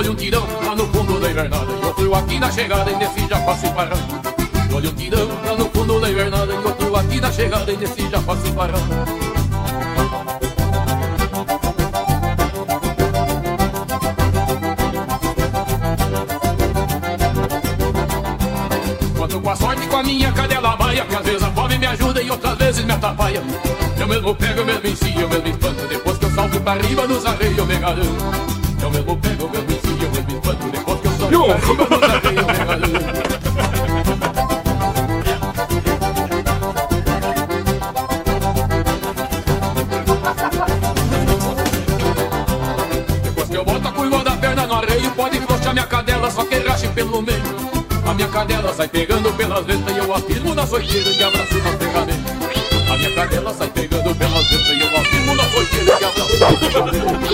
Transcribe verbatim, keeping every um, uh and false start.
Olha um tirão lá no fundo da invernada e outro aqui na chegada e nesse já passo parando. Olha um tirão lá no fundo da invernada e outro aqui na chegada e nesse já passo parando. Com a sorte com a minha cadela baia, que às vezes a fome me ajuda e outras vezes me atrapalha. Eu mesmo pego, eu mesmo ensino, eu mesmo espanto. Depois que eu salto pra riba nos arreios eu me garanto. Eu mesmo pego, eu mesmo ensino, eu mesmo espanto. Depois que eu salto pra riba nos arreios eu me garanto. Depois que eu boto a curva da perna no arreio, pode flochar minha cadela, só que rache pelo meio. A minha cadela sai pegando pelas ventas e eu afirmo na soiteira e abraço na ferramenta. A minha cadela sai pegando pelas ventas e eu afirmo na soiteira e abraço na ferramenta.